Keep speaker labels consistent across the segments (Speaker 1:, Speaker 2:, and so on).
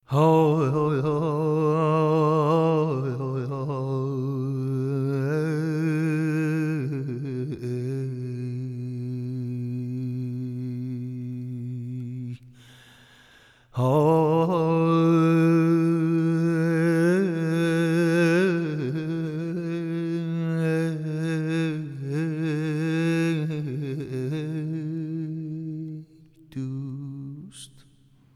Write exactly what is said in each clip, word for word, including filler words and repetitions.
Speaker 1: دوست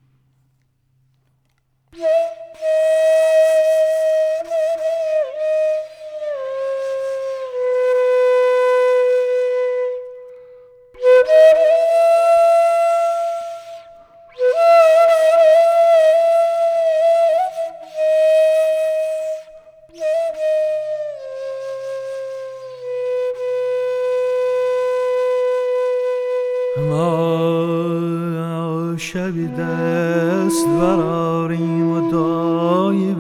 Speaker 1: ما شبی دست براریم و دعایی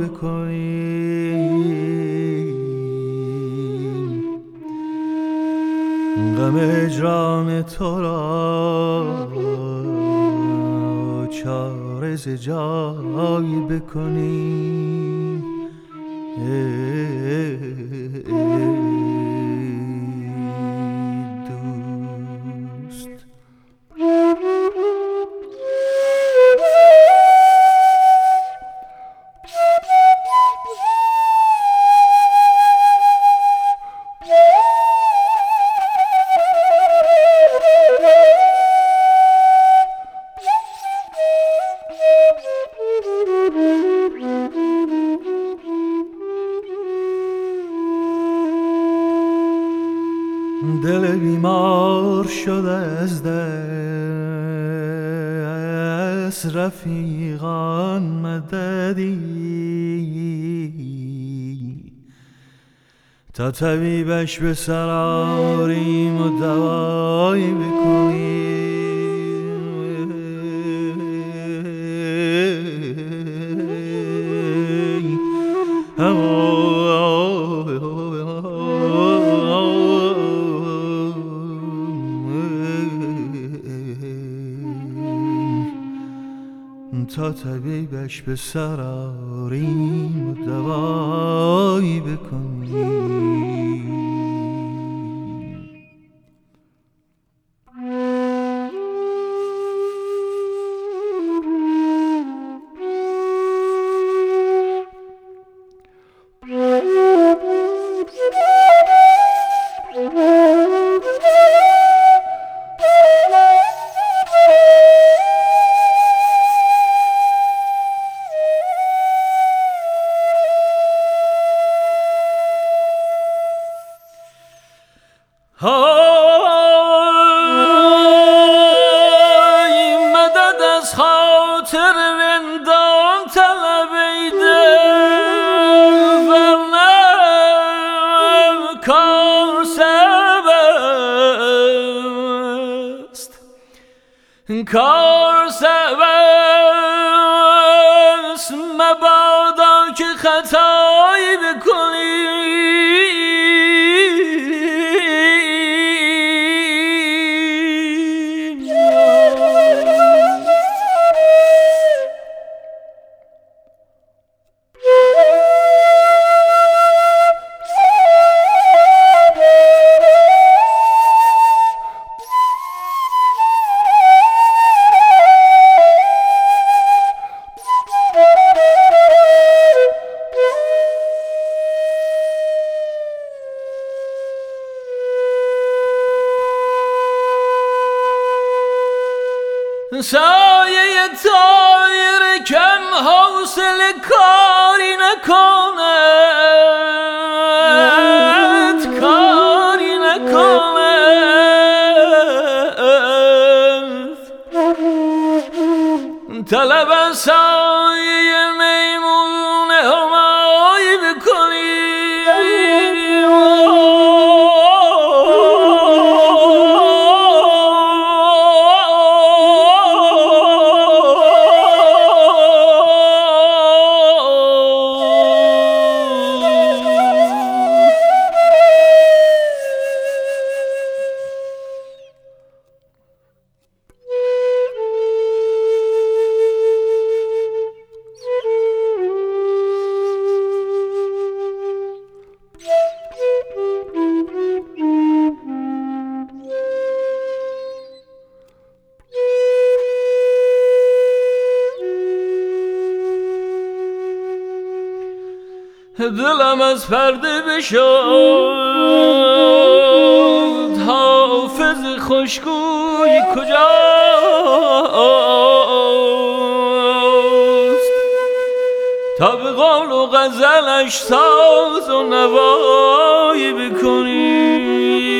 Speaker 1: بکنیم، غم هجران تو را چاره ز جایی بکنیم. دل بیمار شده از دست رفیقان مددی، تا طبیبش به سر آریم و دوایی بکنیم. تا طبیبش به سر آریم و دوایی بکنیم. های مدد از خاطر رندان طلب ایده، ورنه کار سب است، کار سب است، مبادا که خطایی بکنی. سایه طایر کم حوصله کاری نکند، کاری نکند. طلب از سایه میمون همایی بکنی. دلم از پرده بشد حافظ خوشگوی کجاست تا به قول و غزلش ساز و نوایی بکنی.